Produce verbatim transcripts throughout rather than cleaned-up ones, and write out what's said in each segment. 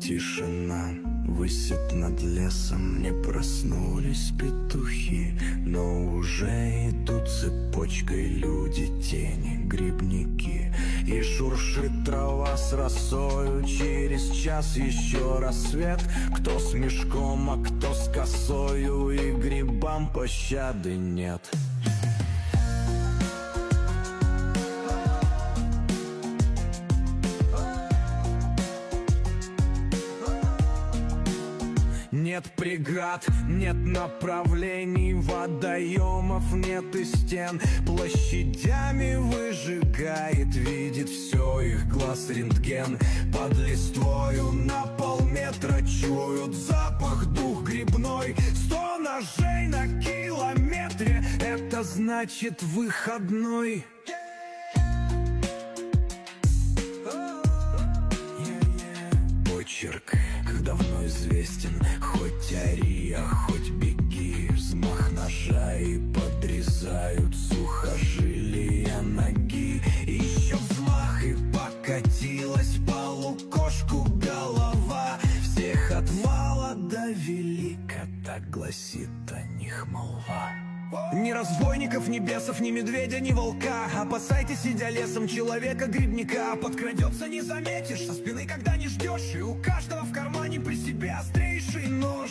Тишина высит над лесом, не проснулись петухи, но уже идут цепочкой люди, тени, грибники. И шуршит трава с росою, через час еще рассвет. Кто с мешком, а кто с косою, и грибам пощады нет. Нет преград, нет направлений, водоемов нет и стен. Площадями выжигает, видит все их глаз рентген. Под листвою на полметра чуют запах, дух грибной. Сто ножей на километре, это значит выходной. Почерк давно известен, хоть ори, а хоть беги. Взмах ножа и подрезают сухожилия ноги. Еще взмах и покатилась по лукошку голова. Всех от мала до велика, так гласит о них молва. Ни разбойников, ни бесов, ни медведя, ни волка. Опасайтесь, сидя лесом, человека-грибника. Подкрадется, не заметишь, со спины, когда не ждешь. И у каждого в кармане при себе острейший нож.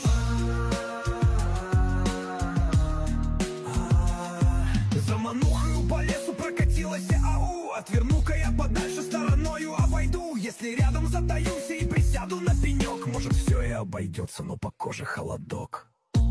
За манухою по лесу прокатилась, ау. Отверну-ка я подальше, стороною обойду. Если рядом затаюсь и присяду на пенек, может, все и обойдется, но по коже холодок.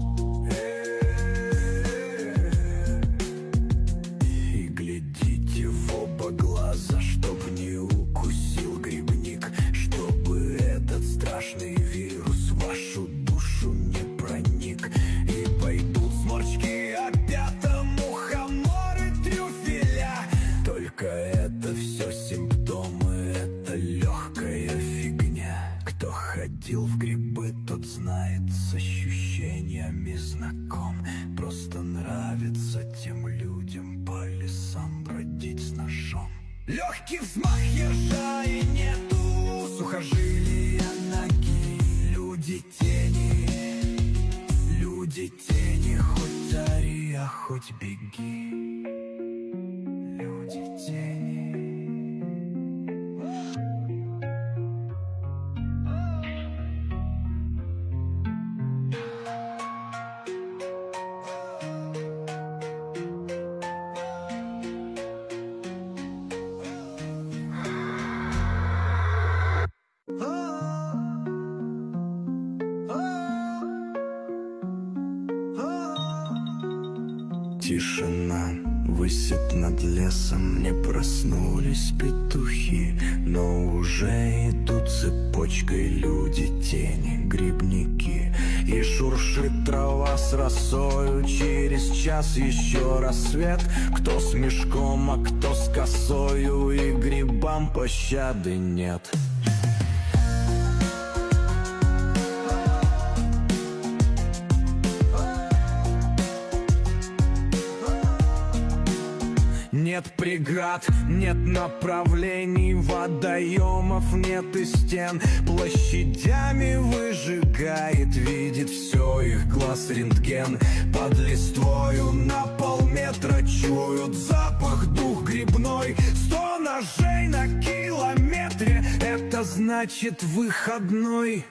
Глядите в оба глаза, чтоб не укусил грибник, чтобы этот страшный вирус в вашу душу не проник. И пойдут сморчки, опята, мухоморы, трюфеля. Только это все симптомы, это легкая фигня. Кто ходил в грибы, тот знает, с ощущениями знаком. Просто нравится тем людям по лесам бродить с ножом. Легкий взмах ежа и нету сухожилия ноги. Люди тени, люди тени, хоть ори, а хоть беги. Люди тени. Тишина высит над лесом, не проснулись петухи, но уже идут цепочкой люди, тени, грибники. И шуршит трава с росою, через час еще рассвет. Кто с мешком, а кто с косою, и грибам пощады нет. Нет преград, нет направлений, водоемов нет и стен. Площадями выжигает, видит все их глаз рентген. Под листвою на полметра чуют запах, дух грибной. Сто ножей на километре, это значит выходной.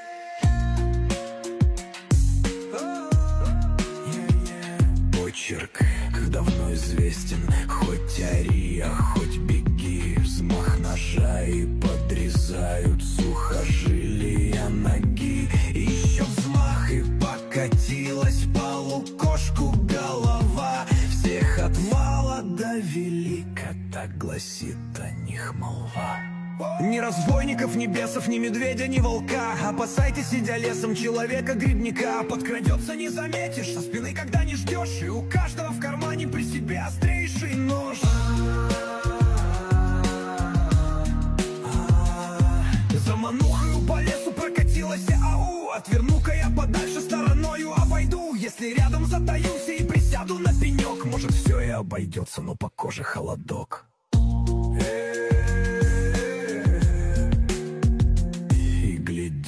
Почерк давно известен, хоть ори, а хоть беги. Взмах ножа и подрезают сухожилия ноги. Еще взмах и покатилась по лукошку голова. Всех от мала до велика, так гласит о них молва. Ни разбойников, ни бесов, ни медведя, ни волка. Опасайтесь, сидя лесом, человека-грибника. Подкрадется, не заметишь, со спины, когда не ждешь. И у каждого в кармане при себе острейший нож. За манухою по лесу прокатилась, ау. Отверну-ка я подальше, стороною обойду. Если рядом затаюсь и присяду на пенек, может, все и обойдется, но по коже холодок. И глядите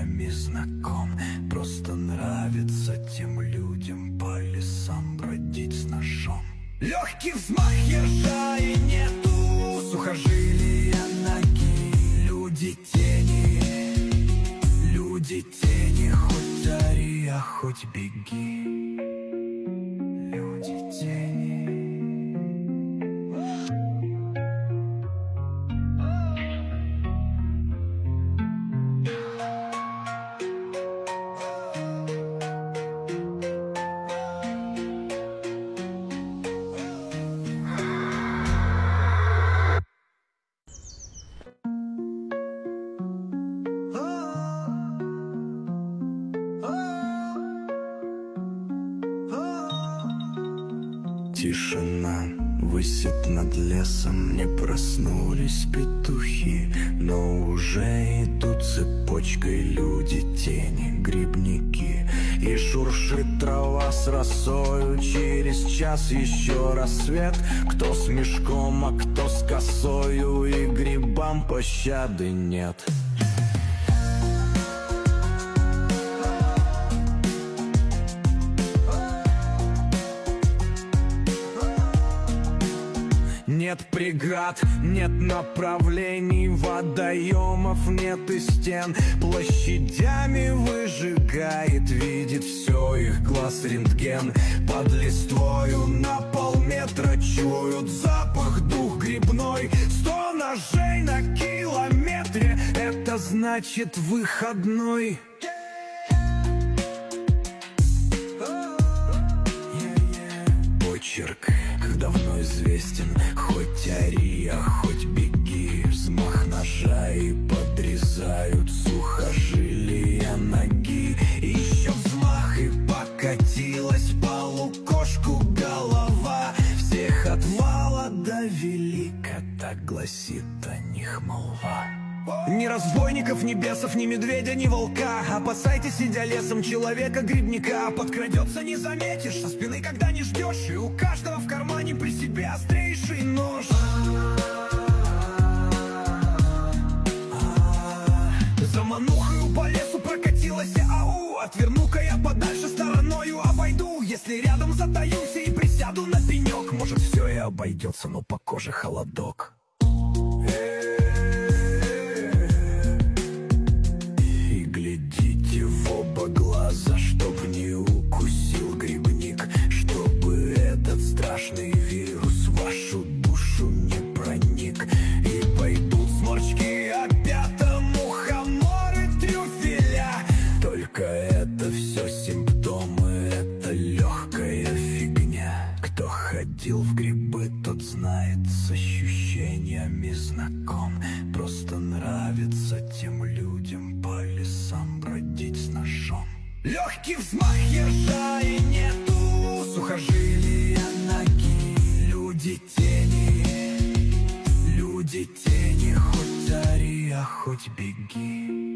ощущениями знаком. Просто нравится тем людям по лесам бродить с ножом. Легкий взмах ежа и нету сухожилия ноги. Люди тени, люди тени, хоть ори, а хоть беги. Люди тени. Тишина висит над лесом, не проснулись петухи, но уже идут цепочкой люди, тени, грибники. И шуршит трава с росою, через час еще рассвет. Кто с мешком, а кто с косою, и грибам пощады нет. Нет преград, нет направлений, водоемов нет и стен. Площадями выжигает, видит все их глаз рентген. Под листвою на полметра чуют запах, дух грибной. Сто ножей на километре, это значит выходной. Почерк давно известен, хоть ори, а хоть беги. Взмах ножа и подрезают сухожилия ноги. Еще взмах и покатилась по лукошку голова. Всех от мала до велика, так гласит о них молва. Ни разбойников, ни бесов, ни медведя, ни волка. Опасайтесь, сидя лесом, человека-грибника. Подкрадется, не заметишь, со спины, когда не ждешь. И у каждого в кармане при себе острейший нож. За манухою по лесу прокатилась, ау. Отверну-ка я подальше, стороною обойду. Если рядом затаюсь и присяду на пенек, может, все и обойдется, но по коже холодок. Глаза, чтоб не укусил грибник, чтобы этот страшный вирус в вашу душу не проник. И пойдут сморчки, опята, мухоморы, трюфеля. Только это все симптомы, это легкая фигня. Кто ходил в грибы, тот знает, с ощущениями знаком. Просто нравится тем людям по лесам бродить с ножом. Легкий взмах ежа и нету сухожилия ноги. Люди тени, люди тени, хоть ори, а хоть беги.